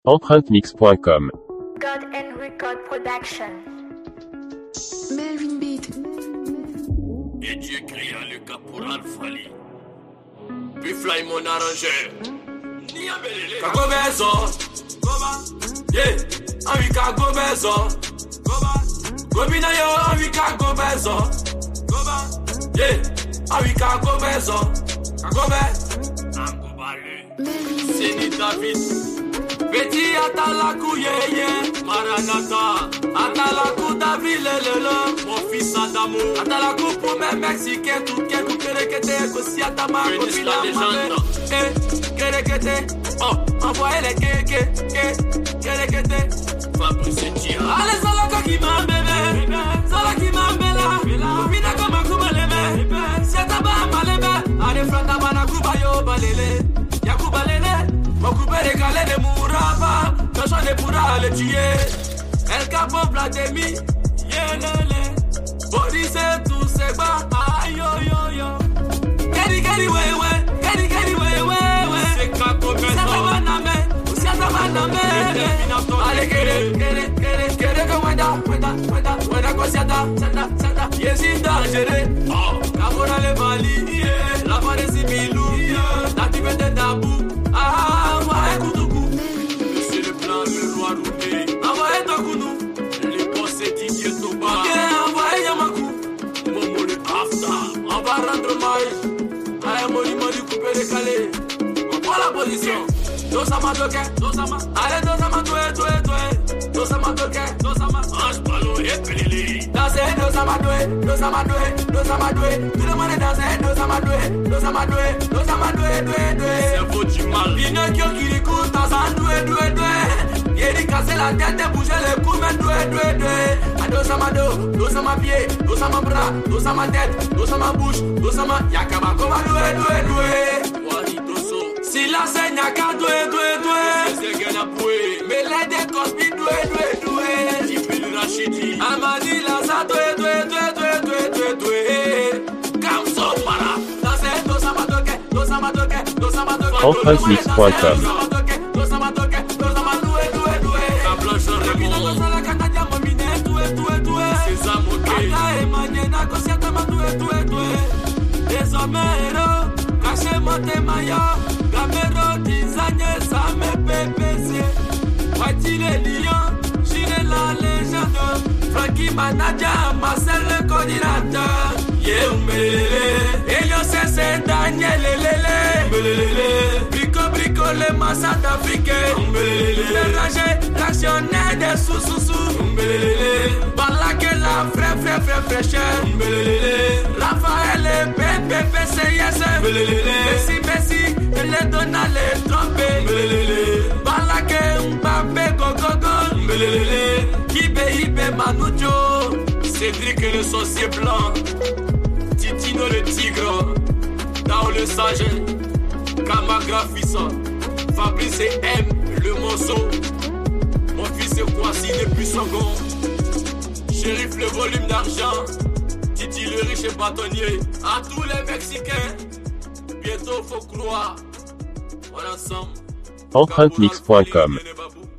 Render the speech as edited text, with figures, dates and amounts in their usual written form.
EmpreinteMix.com. God and Record Production. Melvin Beat. Et Dieu cria le caporal Fali. Puis fly mon arrangeur. Kago bezo. Yeah. Avi kago bezo. Gobina yo avi kago bezo. Yeah. Avi kago bezo. Kago be. Angobale. Sini David. Petit Atalakou yeye, Maranatha. Atalakou David lelele, mon fils Adamo. Atalakou pour mes Mexicains, tout qu'est tout kerekete, Kossi Atama, Kobina Mame. Kerekete, oh, envoyez les kerekete. Fabrice Tia. Allez, Zalaka qui m'a bébé, Zalaka qui m'a bébé. Kobina kama kubalebe, Siataba malebe. Allez, Franta Banakuba yo balele, Yakuba lele. M'occuper des galets de Mourava, personne ne pourra le tuer. El Capo Vladimir, yelele. Boris et tous ces bas, aïe yo yo. Keri wewe, keri wewe. C'est Capo Bezo. Siata baname, siata baname. Allez kere wenda ko siata. Yesi dangereux. Oh, Caporal le Mali, la Faresi Milou, la Tibete Dabou. Ah, ouais, Koutoukou. C'est le plan, le roi Roumé. Envoyez Tokounou. Les boss et Didier Toba. Ok, envoyez Yamakou. Momo le Afta. On va rendre maïs. Allez, Mori, couper les calés. On prend la position. Dosama toke, dosama. Allez, dosama doué. Dosama toke, dosama. Ange ballon et pelili. Dansez, dosama doué. Tout le monde est dansé, dosama doué. C'est faux du mal. Pinocchio qui l'écoute, dansant doué. Yéri casser la tête et bouger les coups, mais doué. A dosama dos, dosama pied, dosama bras, dosama tête, dosama bouche, dosama yakaba koma doué. Si la saigne a qu'à doué. C'est qu'elle a boué. Mais les décospi doué. Tipil Rachidi. Amadi la sa doué. Kamso para. Dansez, dosama toke. EmpreinteMix.com. Dosama doué. Kablanche Raymond. C'est ça mon cœur. Ata Emmanuel, Kosiatama doué. Désormais, caché monte maillot. Gamero designer, ça me PPC. Voici les lions, j'irai la légende. Frankie Manadia, Marcel le coordinateur. Yeah, mbelele. Et yo c'est Daniel lelele. Brico le massa d'Afrique. Le rangé, l'actionnaire des sous. Mbelele. Balake la fraîcheur. Mbelele. Raphaël et PPC, yes. Mbelele. Messi, le donna les trompés. Balake, Mbappé, gogo. Mbelele. Ibe, Manucho. Cédric le sorcier blanc. Titino le tigre. Dans le sage. Kamagra fils. Fabrice M le morceau. Mon fils est Kwasi depuis second. Shérif le volume d'argent. Titi le riche et bâtonnier. À tous les Mexicains. Bientôt faut croire. On ensemble. EmpreinteMix.com.